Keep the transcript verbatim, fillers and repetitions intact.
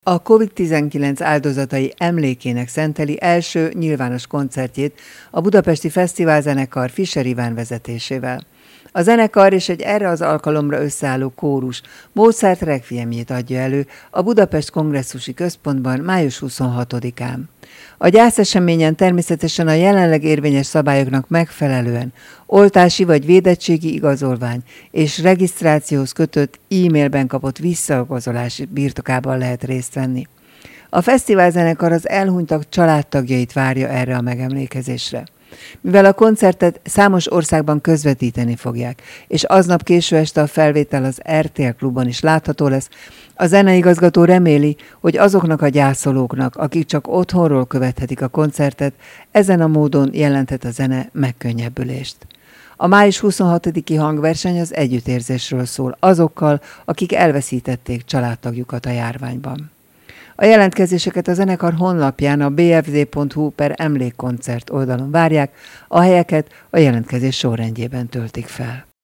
A kovid tizenkilenc áldozatai emlékének szenteli első nyilvános koncertjét a budapesti fesztiválzenekar Fischer Iván vezetésével. A zenekar és egy erre az alkalomra összeálló kórus Mozart requiemjét adja elő a Budapest Kongresszusi Központban május huszonhatodikán. A gyászeseményen természetesen a jelenleg érvényes szabályoknak megfelelően oltási vagy védettségi igazolvány és regisztrációhoz kötött e-mailben kapott visszaigazolás birtokában lehet részt venni. A fesztiválzenekar az elhunytak családtagjait várja erre a megemlékezésre. Mivel a koncertet számos országban közvetíteni fogják, és aznap késő este a felvétel az er té el Klubban is látható lesz, a zeneigazgató reméli, hogy azoknak a gyászolóknak, akik csak otthonról követhetik a koncertet, ezen a módon jelenthet a zene megkönnyebbülést. A május huszonhatodiki hangverseny az együttérzésről szól azokkal, akik elveszítették családtagjukat a járványban. A jelentkezéseket a zenekar honlapján a bé ef zé pont hú per emlékkoncert oldalon várják, a helyeket a jelentkezés sorrendjében töltik fel.